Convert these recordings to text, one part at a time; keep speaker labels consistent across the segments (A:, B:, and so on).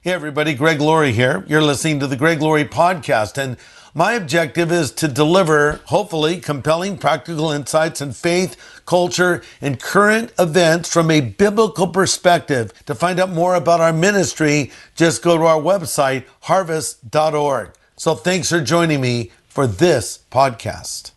A: Hey everybody, Greg Laurie here. You're listening to the Greg Laurie podcast, and my objective is to deliver, hopefully, compelling practical insights in faith, culture, and current events from a biblical perspective. To find out more about our ministry, just go to our website, harvest.org. So thanks for joining me for this podcast.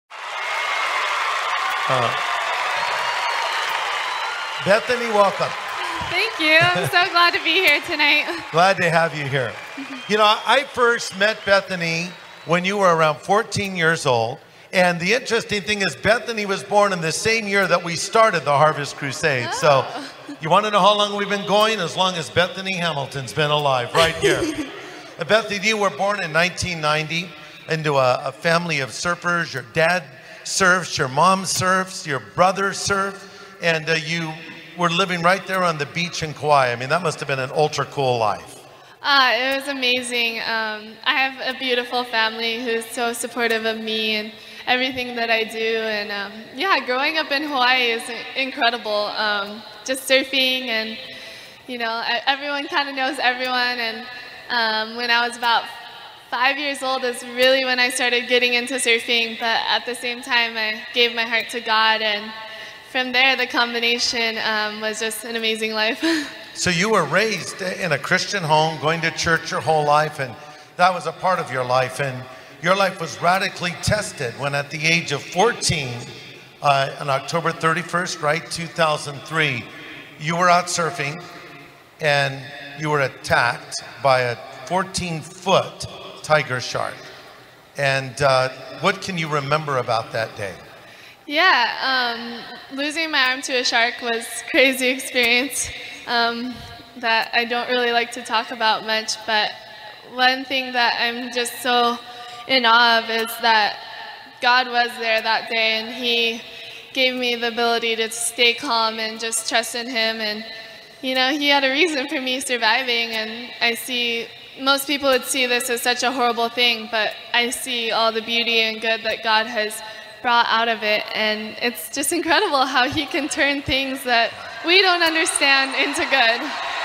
B: Bethany, welcome.
C: Thank you. I'm so glad to be here tonight.
B: Glad to have you here. You know, I first met Bethany when you were around 14 years old. And the interesting thing is Bethany was born in the same year that we started the Harvest Crusade. So you want to know how long we've been going? As long as Bethany Hamilton's been alive, right here. Bethany, you were born in 1990 into a family of surfers. Your dad surfs, your mom surfs, your brother surfs, and you were living right there on the beach in Kauai. I mean, that must have been an ultra cool life.
C: It was amazing. I have a beautiful family who's so supportive of me and everything that I do. And yeah, growing up in Hawaii is incredible. Just surfing and, you know, everyone kind of knows everyone. And when I was about 5 years old is really when I started getting into surfing. But at the same time, I gave my heart to God, and from there, the combination was just an amazing life.
B: So you were raised in a Christian home, going to church your whole life, and that was a part of your life. And your life was radically tested when at the age of 14, on October 31st, right, 2003, you were out surfing and you were attacked by a 14-foot tiger shark. And what can you remember about that day?
C: Yeah, losing my arm to a shark was a crazy experience that I don't really like to talk about much, but one thing that I'm just so in awe of is that God was there that day, and He gave me the ability to stay calm and just trust in Him. And, you know, He had a reason for me surviving, and I see most people would see this as such a horrible thing, but I see all the beauty and good that God has brought out of it, and it's just incredible how He can turn things that we don't understand into good.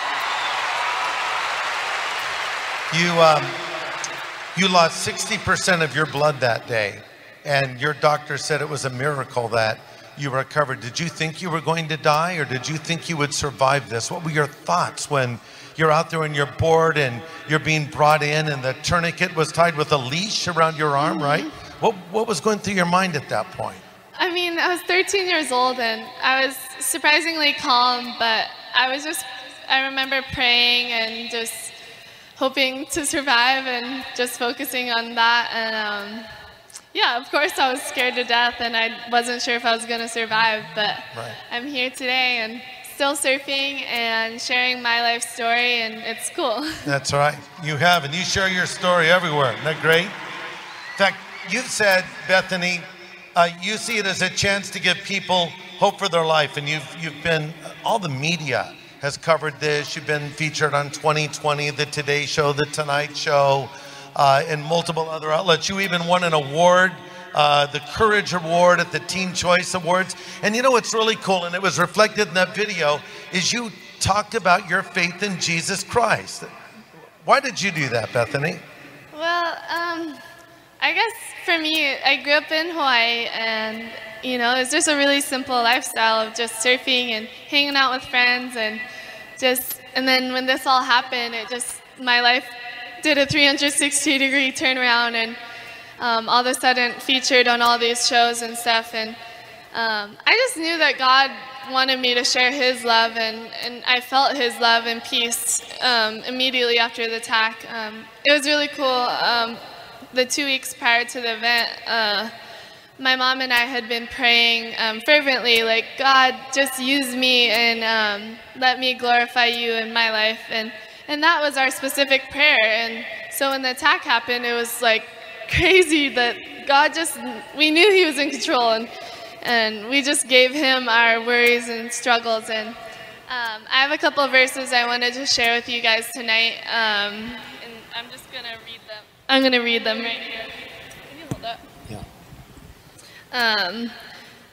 B: You lost 60% of your blood that day, and your doctor said it was a miracle that you recovered. Did you think you were going to die, or did you think you would survive this? What were your thoughts when you're out there and you're bored and you're being brought in and the tourniquet was tied with a leash around your arm, right? What was going through your mind at that point?
C: I mean, I was 13 years old and I was surprisingly calm, but I remember praying and just hoping to survive and just focusing on that. And yeah, of course I was scared to death and I wasn't sure if I was going to survive, but right. I'm here today and still surfing and sharing my life story, and it's cool.
B: That's right. You have, and you share your story everywhere. Isn't that great? In fact, you've said, Bethany, you see it as a chance to give people hope for their life, and you've been, all the media has covered this. You've been featured on 2020, The Today Show, The Tonight Show, and multiple other outlets. You even won an award, the Courage Award at the Teen Choice Awards. And you know what's really cool, and it was reflected in that video, is you talked about your faith in Jesus Christ. Why did you do that, Bethany?
C: Well, I guess for me, I grew up in Hawaii, and you know, it's just a really simple lifestyle of just surfing and hanging out with friends, and then when this all happened, my life did a 360-degree turnaround, and all of a sudden featured on all these shows and stuff, and I just knew that God wanted me to share His love, and I felt His love and peace immediately after the attack. It was really cool. The 2 weeks prior to the event, my mom and I had been praying fervently, like, God, just use me and let me glorify You in my life. And that was our specific prayer. And so when the attack happened, it was like crazy that God we knew He was in control, and we just gave Him our worries and struggles. And I have a couple of verses I wanted to share with you guys tonight, and I'm just going to read them. I'm going to read them right here. Can you hold up?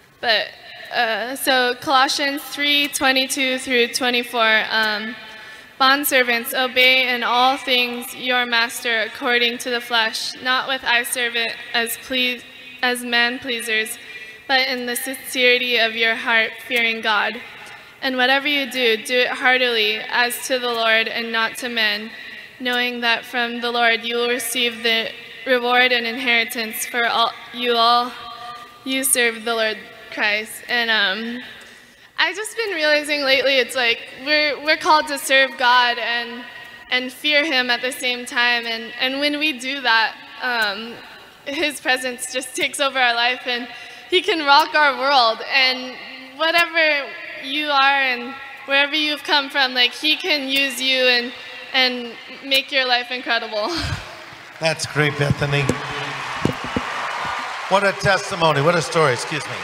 C: Yeah. So Colossians 3:22 through 24. Bondservants, obey in all things your master according to the flesh, not with eye service as man pleasers, but in the sincerity of your heart, fearing God. And whatever you do, do it heartily, as to the Lord and not to men, knowing that from the Lord you will receive the reward and inheritance, for you serve the Lord Christ. And I've just been realizing lately, it's like we're called to serve God and fear Him at the same time. And when we do that, His presence just takes over our life, and He can rock our world. And whatever you are and wherever you've come from, like, He can use you and make your life incredible.
B: That's great, Bethany. What a testimony, what a story, excuse me.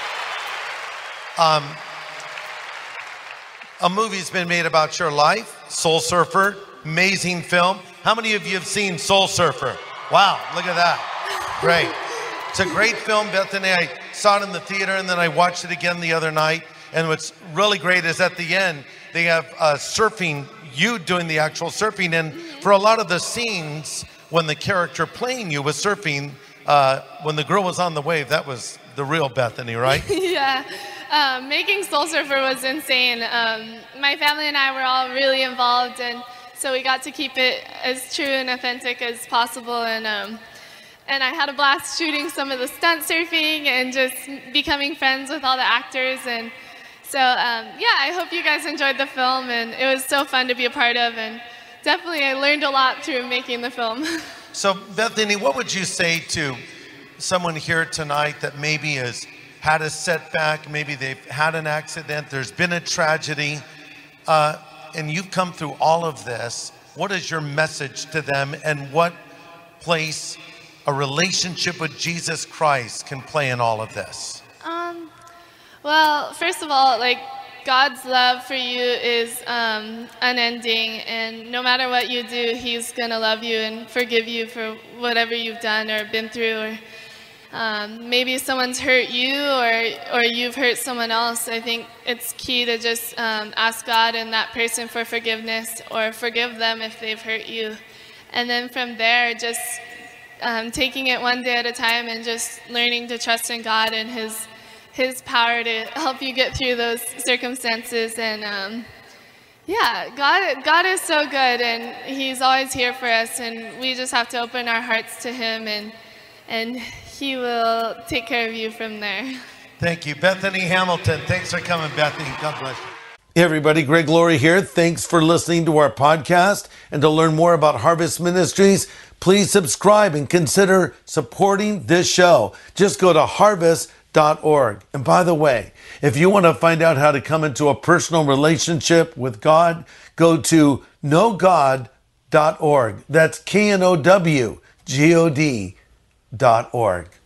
B: A movie's been made about your life, Soul Surfer, amazing film. How many of you have seen Soul Surfer? Wow, look at that, great. It's a great film, Bethany. I saw it in the theater and then I watched it again the other night. And what's really great is at the end, they have surfing, you doing the actual surfing. And for a lot of the scenes, when the character playing you was surfing, when the girl was on the wave, that was the real Bethany, right?
C: Yeah. Making Soul Surfer was insane. My family and I were all really involved, and so we got to keep it as true and authentic as possible. And I had a blast shooting some of the stunt surfing and just becoming friends with all the actors. And so, yeah, I hope you guys enjoyed the film, and it was so fun to be a part of. And definitely, I learned a lot through making the film.
B: So, Bethany, what would you say to someone here tonight that maybe has had a setback, maybe they've had an accident, there's been a tragedy, and you've come through all of this? What is your message to them, and what place a relationship with Jesus Christ can play in all of this?
C: Well, first of all, like, God's love for you is unending, and no matter what you do, He's gonna love you and forgive you for whatever you've done or been through, or maybe someone's hurt you or you've hurt someone else. I think it's key to just ask God and that person for forgiveness, or forgive them if they've hurt you. And then from there, just taking it one day at a time and just learning to trust in God and His power to help you get through those circumstances. And yeah, God is so good, and He's always here for us, and we just have to open our hearts to Him, and He will take care of you from there.
B: Thank you. Bethany Hamilton, thanks for coming, Bethany. God bless you.
A: Hey everybody, Greg Laurie here. Thanks for listening to our podcast. And to learn more about Harvest Ministries, please subscribe and consider supporting this show. Just go to harvest.org. And by the way, if you want to find out how to come into a personal relationship with God, go to knowgod.org. That's KNOWGOD.org.